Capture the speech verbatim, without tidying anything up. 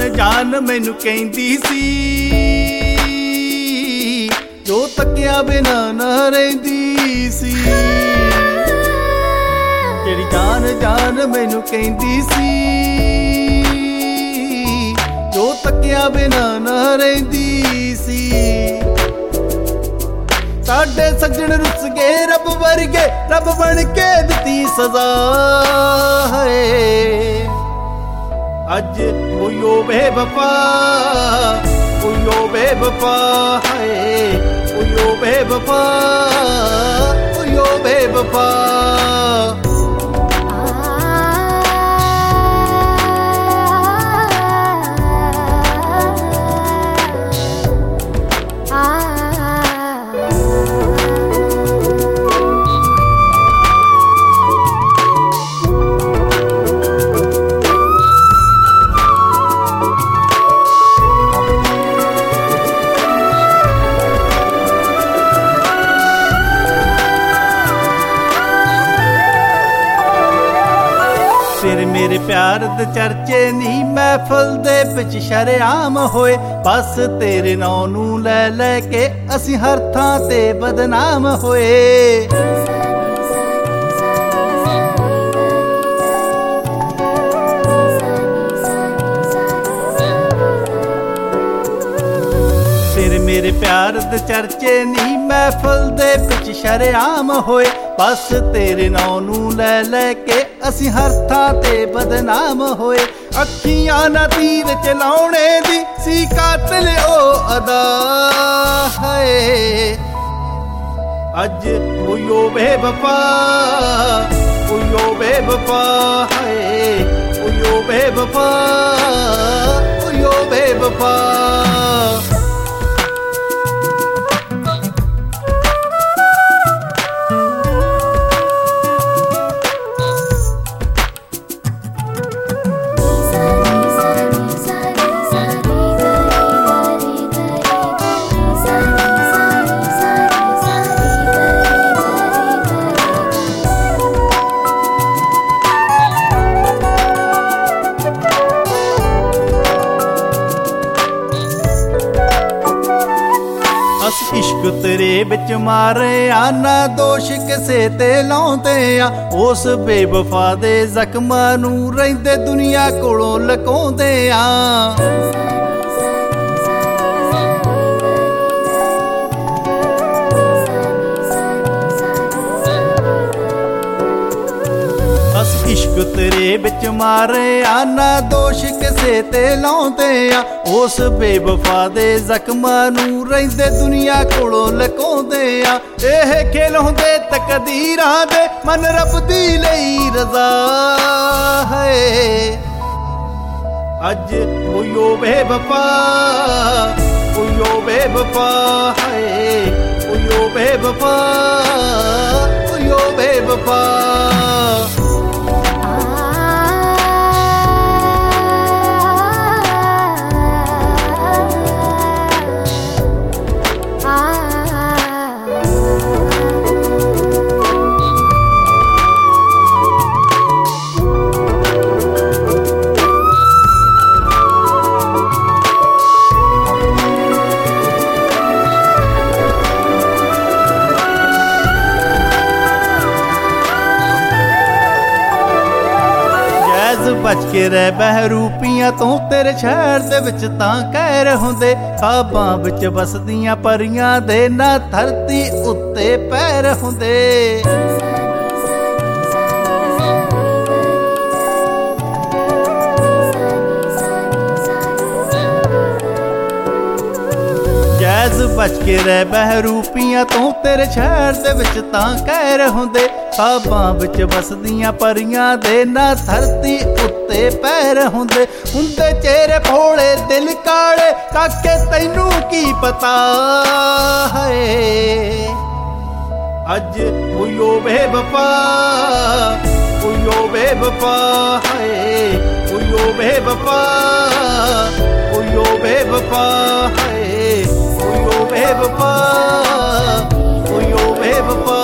ਜਾਨ ਮੈਨੂੰ ਕਹਿੰਦੀ ਸੀ, ਜੋ ਤੱਕਿਆ ਬਿਨਾ ਨਾ ਰਹਿੰਦੀ ਸੀ। ਜਿਹੜੀ ਜਾਨ ਜਾਨ ਮੈਨੂੰ ਕਹਿੰਦੀ ਸੀ, ਜੋ ਤੱਕਿਆ ਬਿਨਾ ਨਾ ਰਹਿੰਦੀ ਸੀ। ਸਾਡੇ ਸੱਜਣ ਰੁੱਸ ਗਏ ਰੱਬ ਵਰਗੇ, ਰੱਬ ਬਣ ਕੇ ਦਿੱਤੀ ਸਜ਼ਾ ਹੈ। ਅੱਜ ਉਯੋ ਬੇਵਫਾ, ਉਯੋ ਬੇਵਫਾ ਹੈ, ਉਯੋ ਬੇਵਫਾ, ਉਯੋ ਬੇਵਫਾ। ਫਿਰ ਮੇਰੇ ਪਿਆਰ ਦੇ ਚਰਚੇ ਨੀ ਮਹਿਫਲ ਦੇ ਵਿੱਚ ਸ਼ਰੇਆਮ ਹੋਏ। ਬਸ ਤੇਰੇ ਨਾਂ ਨੂੰ ਲੈ ਲੈ ਕੇ ਅਸੀਂ ਹਰ ਥਾਂ ਤੇ ਬਦਨਾਮ ਹੋਏ। ਫਿਰ ਮੇਰੇ ਪਿਆਰ ਦੇ ਚਰਚੇ ਨੀ ਮਹਿਫਲ ਦੇ ਵਿੱਚ ਸ਼ਰੇਆਮ ਹੋਏ। ਬਸ ਤੇਰੇ ਨਾਂ ਨੂੰ ਲੈ ਲੈ ਕੇ ਅਸੀਂ ਹਰ ਥਾਂ ਤੇ ਬਦਨਾਮ ਹੋਏ। ਅੱਖੀਆਂ ਨਾ ਤੀਰ ਚਲਾਉਣੇ ਦੀ ਸੀ ਕਾਤਲ ਉਹ ਅਦਾ ਹੈ। ਅੱਜ ਉਯੋ ਬੇਵਫਾ, ਉਯੋ ਬੇਵਫਾ ਹੈ, ਉਯੋ ਬੇਵਫਾ, ਉਯੋ ਬੇਵਫਾ। ਅਸੀਂ ਇਸ਼ਕ ਤੇਰੇ ਵਿੱਚ ਮਾਰੇ ਆ, ਨਾ ਦੋਸ਼ ਕਿਸੇ ਤੇ ਲਾਉਂਦੇ ਆ। ਉਸ ਬੇਵਫਾ ਦੇ ਜ਼ਖਮਾਂ ਨੂੰ ਰਹਿੰਦੇ ਦੁਨੀਆ ਕੋਲੋਂ ਲੁਕਾਉਂਦੇ ਆ। ਅਸੀਂ ਇਸ਼ਕ ਤੇਰੇ ਵਿੱਚ ਮਾਰੇ ਆ, ਨਾ ਦੋਸ਼ ਕਿਸੇ ਤੇ ਲਾਉਂਦੇ ਆ। ਉਸ ਬੇਵਫਾ ਦੇ ਜ਼ਖਮਾਂ ਨੂੰ ਰਹਿੰਦੇ ਦੁਨੀਆ ਕੋਲੋਂ ਲੁਕਾਉਂਦੇ ਆ। ਇਹ ਖੇਲ ਹੁੰਦੇ ਤਕਦੀਰਾਂ ਦੇ, ਮਨ ਰੱਬ ਦੀ ਲਈ ਰਜ਼ਾ ਹੈ। ਅੱਜ ਉਯੋ ਬੇਵਫਾ, ਉਯੋ ਬੇਵਫਾ ਹੈ, ਉਯੋ ਬੇਵਫਾ, ਉਯੋ ਬੇਵਫਾ। ਬਚ ਕੇ ਰਹਿ ਬਹਿਰੂਪੀਆਂ ਤੋਂ, ਤੇਰੇ ਸ਼ਹਿਰ ਦੇ ਵਿੱਚ ਤਾਂ ਕਹਿਰ ਹੁੰਦੇ। ਖਾਬਾਂ ਵਿੱਚ ਵਸਦੀਆਂ ਪਰੀਆਂ ਦੇ ਨਾ ਧਰਤੀ ਉੱਤੇ ਪੈਰ ਹੁੰਦੇ। ਜੈਜ਼ ਬਚ ਕੇ ਰਹਿ ਬਹਿਰੂਪੀਆਂ ਤੋਂ, ਤੇਰੇ ਸ਼ਹਿਰ ਦੇ ਵਿੱਚ ਤਾਂ ਕਹਿਰ ਹੁੰਦੇ। ਖਾਬਾਂ ਵਿੱਚ ਵਸਦੀਆਂ ਪਰੀਆਂ ਦੇ ਨਾ ਧਰਤੀ ਉੱਤੇ ਪੈਰ ਹੁੰਦੇ। ਹੁੰਦੇ ਚਿਹਰੇ ਭੋਲੇ ਦਿਲ ਕਾਲੇ, ਕਾਕੇ ਤੈਨੂੰ ਕੀ ਪਤਾ ਹੈ। ਅੱਜ ਉਯੋ ਬੇਵਫਾ, ਉਯੋ ਬੇਵਫਾ ਹੈ, ਉਯੋ ਬੇਵਫਾ, ਉਯੋ ਬੇਵਫਾ ਹੈ, ਉਯੋ ਬੇਵਫਾ, ਉਯੋ ਬੇਵਫਾ।